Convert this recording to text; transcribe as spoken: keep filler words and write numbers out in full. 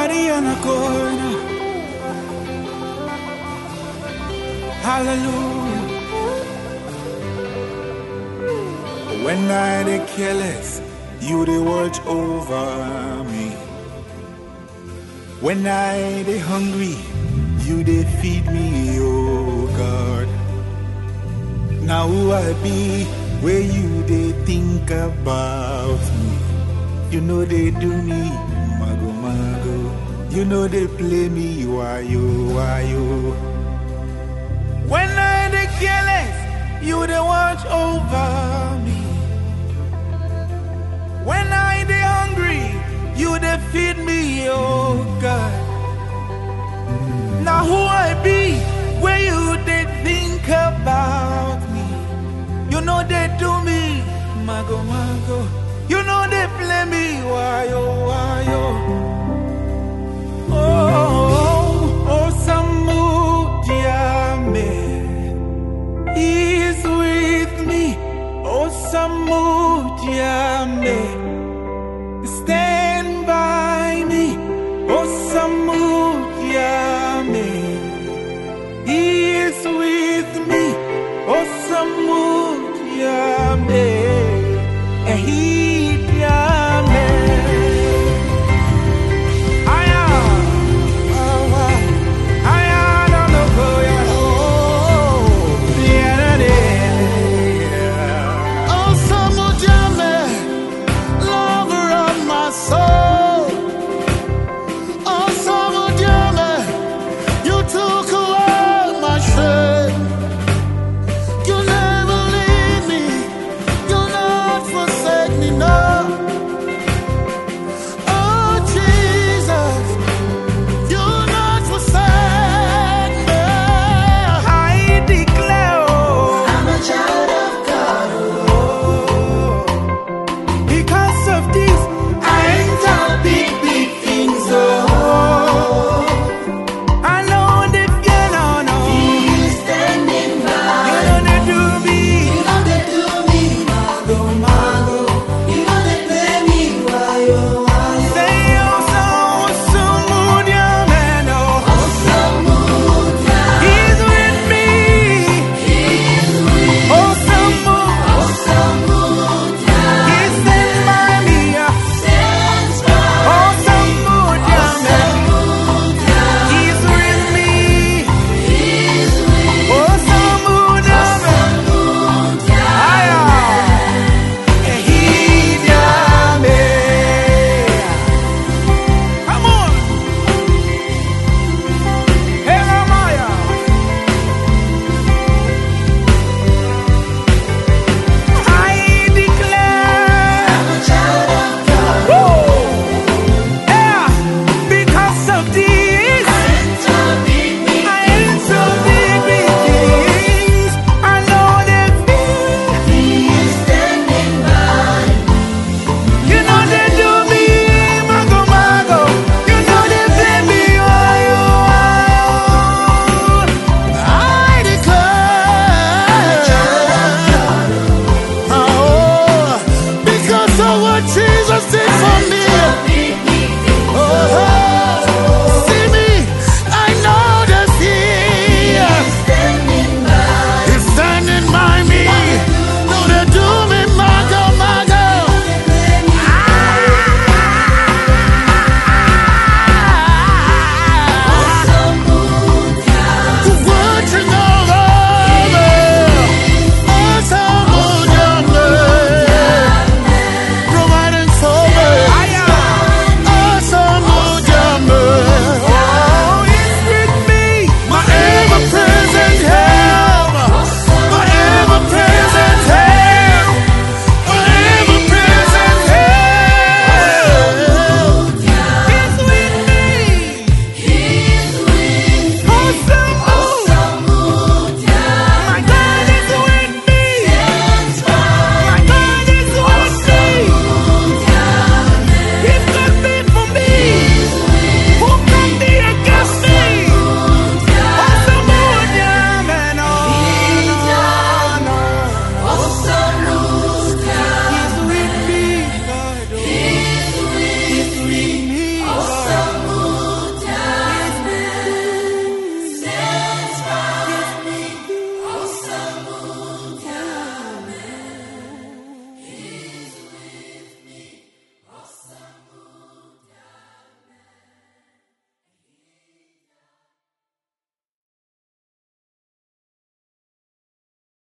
body on a corner. Hallelujah. When I the careless, you the watch over me. When I the hungry, you they feed me, oh God. Now who I be, where you they think about me. You know they do me, mago mago. You know they play me, why you, why you. When I the careless, you they watch over me. When I the